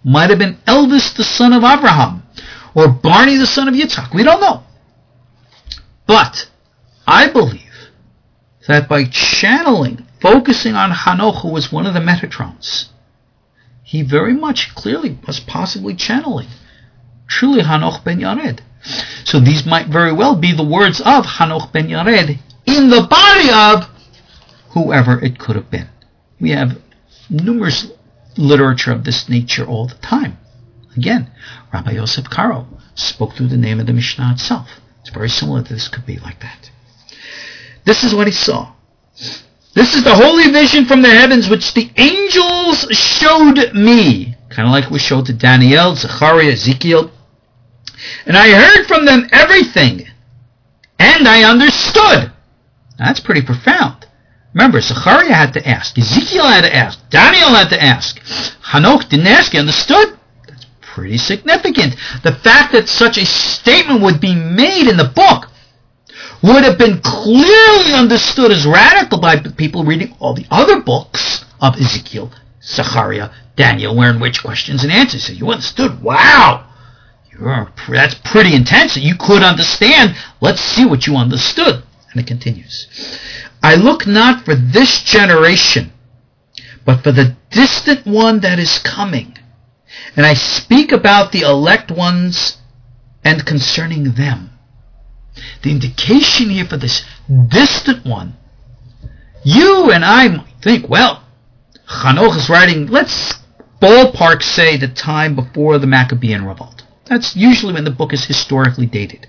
Might have been Elvis, the son of Abraham, or Barney, the son of Yitzhak. We don't know. But I believe that by channeling, focusing on Hanoch, who was one of the Metatrons, he very much clearly was possibly channeling truly Hanoch ben Yared. So these might very well be the words of Hanoch ben Yared in the body of whoever it could have been. We have numerous literature of this nature all the time. Again, Rabbi Yosef Karo spoke through the name of the Mishnah itself. It's very similar to this, could be like that. This is what he saw. This is the holy vision from the heavens which the angels showed me. Kind of like we showed to Daniel, Zechariah, Ezekiel. And I heard from them everything. And I understood. That's pretty profound. Remember, Zechariah had to ask. Ezekiel had to ask. Daniel had to ask. Hanoch didn't ask. He understood. That's pretty significant. The fact that such a statement would be made in the book would have been clearly understood as radical by people reading all the other books of Ezekiel, Zechariah, Daniel, wherein which questions and answers. So you understood. Wow! You're, that's pretty intense. You could understand. Let's see what you understood. And it continues. I look not for this generation, but for the distant one that is coming. And I speak about the elect ones and concerning them. The indication here for this distant one, you and I might think, well, Hanoch is writing, let's ballpark say the time before the Maccabean revolt. That's usually when the book is historically dated.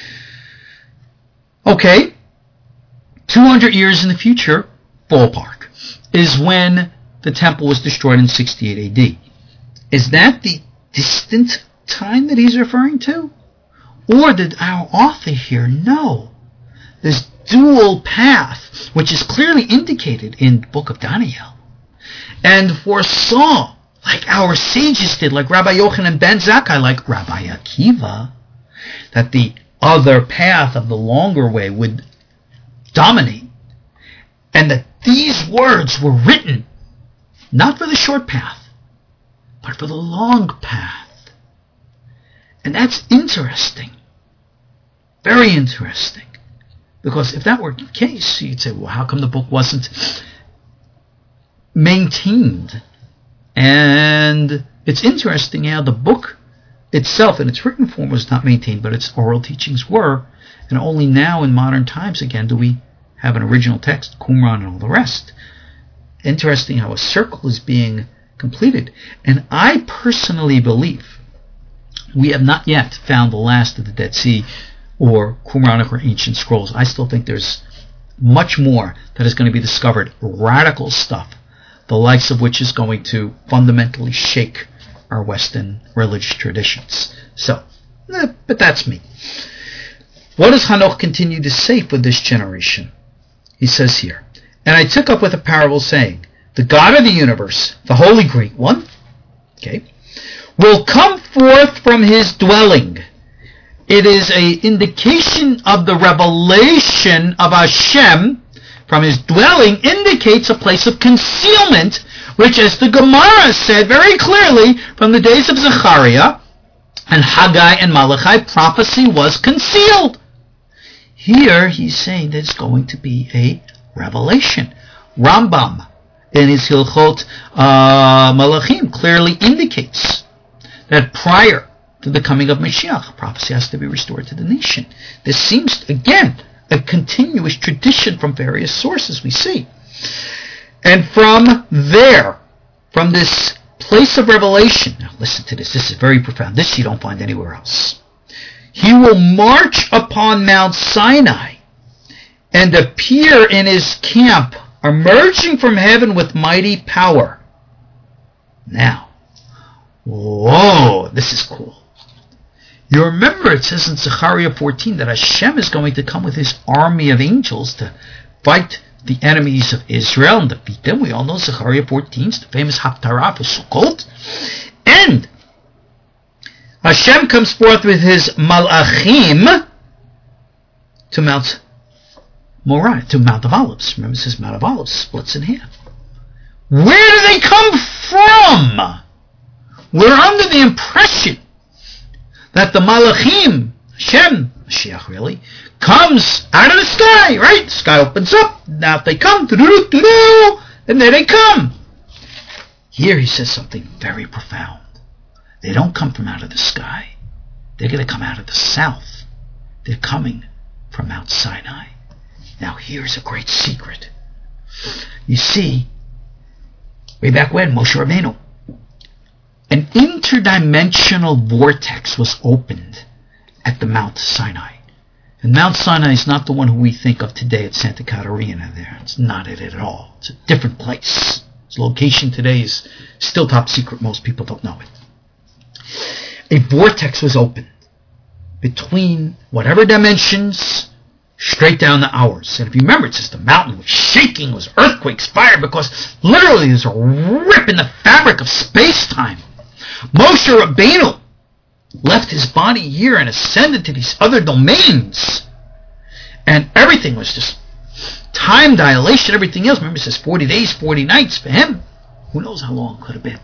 Okay, two hundred years in the future, ballpark, is when the temple was destroyed in sixty-eight A D. Is that the distant time that he's referring to? Or did our author here know this dual path, which is clearly indicated in the book of Daniel, and foresaw, like our sages did, like Rabbi Yochanan ben Zakkai, like Rabbi Akiva, that the other path of the longer way would dominate, and that these words were written not for the short path, but for the long path. And that's interesting. Very interesting. Because if that were the case, you'd say, well, how come the book wasn't maintained? And it's interesting how the book itself in its written form was not maintained, but its oral teachings were. And only now in modern times, again, do we have an original text, Qumran and all the rest. Interesting how a circle is being completed. And I personally believe we have not yet found the last of the Dead Sea or Qumranic or ancient scrolls. I still think there's much more that is going to be discovered, radical stuff, the likes of which is going to fundamentally shake our Western religious traditions. So, eh, but that's me. What does Hanoch continue to say for this generation? He says here, and I took up with a parable saying, the God of the universe, the Holy Great One, okay, will come forth from his dwelling. It is an indication of the revelation of Hashem from his dwelling, indicates a place of concealment, which, as the Gemara said very clearly, from the days of Zechariah and Haggai and Malachi, prophecy was concealed. Here he's saying there's going to be a revelation. Rambam, in his Hilchot uh, Malachim, clearly indicates that prior to the coming of Mashiach, prophecy has to be restored to the nation. This seems, again, a continuous tradition from various sources we see. And from there, from this place of revelation, now listen to this, this is very profound, this you don't find anywhere else. He will march upon Mount Sinai and appear in his camp, emerging from heaven with mighty power. Now, whoa, this is cool. You remember it says in Zechariah fourteen that Hashem is going to come with his army of angels to fight the enemies of Israel and defeat them. We all know Zechariah fourteen is the famous Haftarah for Sukkot. And Hashem comes forth with his Malachim to Mount Moriah, to Mount of Olives. Remember it says Mount of Olives splits in half. Where do they come from? we're under the impression that the Malachim, Hashem, Mashiach really, comes out of the sky, right? The sky opens up, now if they come, doo-doo-doo-doo, and there they come. Here he says something very profound. They don't come from out of the sky. They're going to come out of the south. They're coming from Mount Sinai. Now here's a great secret. You see, way back when, Moshe Rabbeinu, an interdimensional vortex was opened at the Mount Sinai. And Mount Sinai is not the one who we think of today at Santa Catarina there. It's not it at all. It's a different place. Its location today is still top secret. Most people don't know it. A vortex was opened between whatever dimensions straight down to ours. And if you remember, it says the mountain was shaking, was earthquakes, fire, because literally there's a rip in the fabric of space-time. Moshe Rabbeinu left his body here and ascended to these other domains. And everything was just time dilation, everything else. Remember, it says forty days, forty nights for him. Who knows how long it could have been.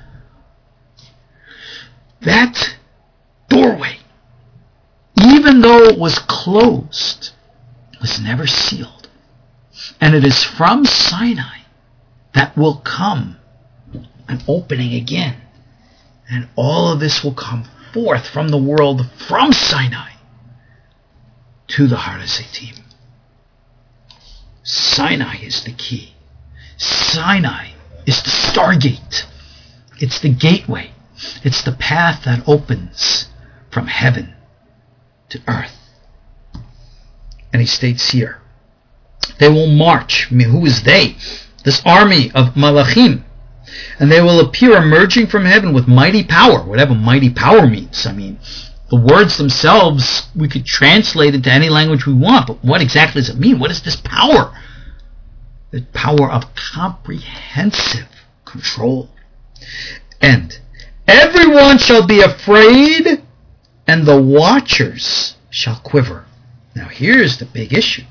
That doorway, even though it was closed, was never sealed. And it is from Sinai that will come an opening again. And all of this will come forth from the world, from Sinai to the Har HaZeitim. Sinai is the key. Sinai is the stargate. It's the gateway. It's the path that opens from heaven to earth. And he states here, they will march. I mean, who is they? This army of Malachim. And they will appear emerging from heaven with mighty power, whatever mighty power means. I mean, the words themselves we could translate into any language we want, but what exactly does it mean? What is this power? The power of comprehensive control. And everyone shall be afraid, and the watchers shall quiver. Now here's the big issue.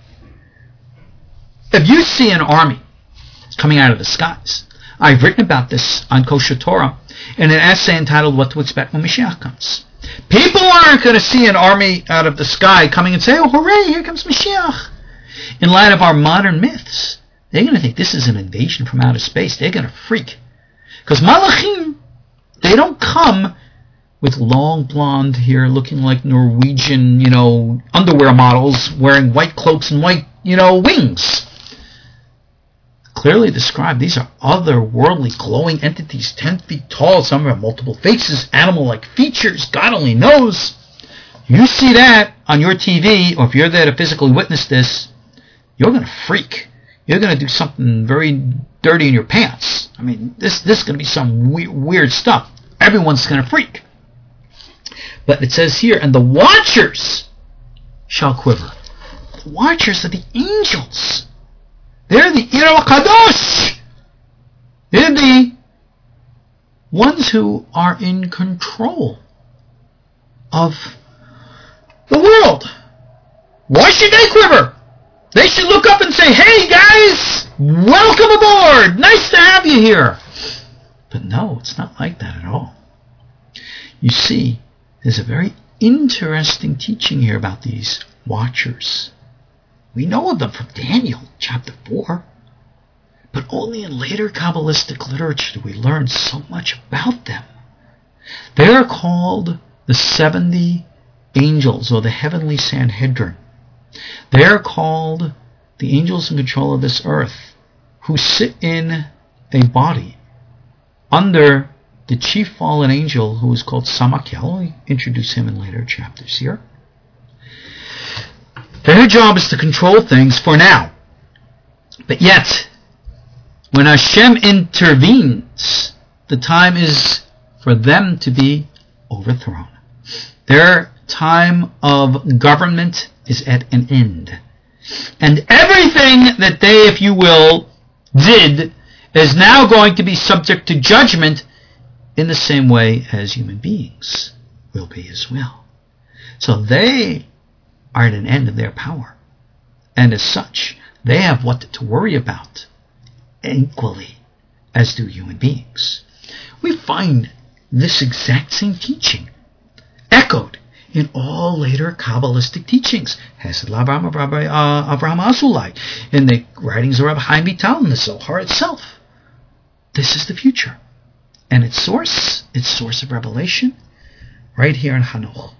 If you see an army coming out of the skies, I've written about this on Kosher Torah in an essay entitled What to Expect When Mashiach Comes. People aren't going to see an army out of the sky coming and say, oh, hooray, here comes Mashiach. In light of our modern myths, they're going to think this is an invasion from outer space. They're going to freak. Because Malachim, they don't come with long blonde hair looking like Norwegian, you know, underwear models wearing white cloaks and white, you know, wings. Clearly described, these are otherworldly glowing entities, ten feet tall. Some have multiple faces, animal-like features. God only knows. You see that on your T V, or if you're there to physically witness this, you're going to freak. You're going to do something very dirty in your pants. I mean, this, this is going to be some we- weird stuff. Everyone's going to freak. But it says here, and the watchers shall quiver. The watchers are the angels. They're the Iro Kadosh. They're the ones who are in control of the world. Why should they quiver? They should look up and say, hey guys, welcome aboard. Nice to have you here. But no, it's not like that at all. You see, there's a very interesting teaching here about these watchers. We know of them from Daniel, chapter four. But only in later Kabbalistic literature do we learn so much about them. They are called the seventy angels, or the heavenly Sanhedrin. They are called the angels in control of this earth, who sit in a body under the chief fallen angel, who is called Samakel. We introduce him in later chapters here. Their job is to control things for now. But yet, when Hashem intervenes, the time is for them to be overthrown. Their time of government is at an end. And everything that they, if you will, did is now going to be subject to judgment in the same way as human beings will be as well. So they are at an end of their power. And as such, they have what to worry about equally as do human beings. We find this exact same teaching echoed in all later Kabbalistic teachings. Hesed L'Avraham of Rabbi uh, Avraham Azulai, in the writings of Rabbi Chaim Vital, in the Zohar itself. This is the future. And its source, its source of revelation, right here in Hanoch.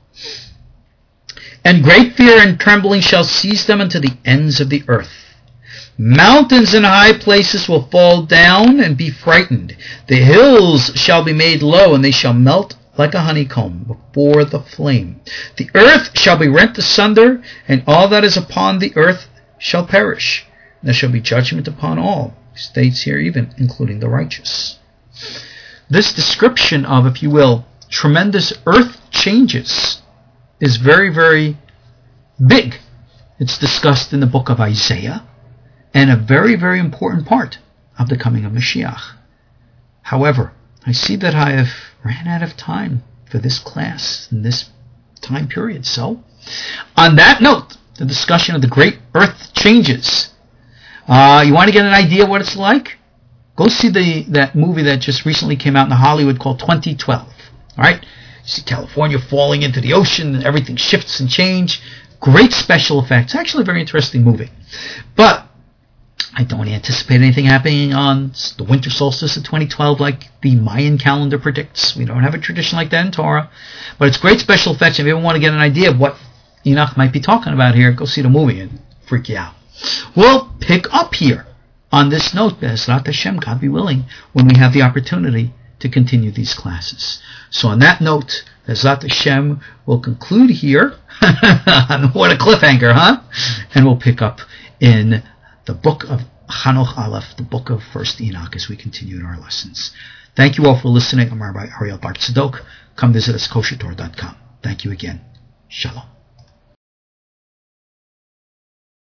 And great fear and trembling shall seize them unto the ends of the earth. Mountains and high places will fall down and be frightened. The hills shall be made low, and they shall melt like a honeycomb before the flame. The earth shall be rent asunder, and all that is upon the earth shall perish. And there shall be judgment upon all. It states here even, including the righteous. This description of, if you will, tremendous earth changes is very, very big. It's discussed in the book of Isaiah, and a very, very important part of the coming of Mashiach. However, I see that I have ran out of time for this class in this time period. So, on that note, the discussion of the great earth changes. Uh, you want to get an idea what it's like? Go see the that movie that just recently came out in Hollywood called twenty twelve. All right? You see California falling into the ocean, and everything shifts and changes. Great special effects. Actually a very interesting movie. But I don't anticipate anything happening on the winter solstice of twenty twelve like the Mayan calendar predicts. We don't have a tradition like that in Torah. But it's great special effects. If you ever want to get an idea of what Enoch might be talking about here, go see the movie and freak you out. We'll pick up here on this note, Be'ezrat Hashem, God be willing, when we have the opportunity to continue these classes. So on that note, Be'ezrat Hashem, we'll conclude here. What a cliffhanger, huh? And we'll pick up in the book of Hanoch Aleph, the book of First Enoch, as we continue in our lessons. Thank you all for listening. I'm Rabbi Ariel Bar Tzadok. Come visit us, kosher torah dot com. Thank you again. Shalom.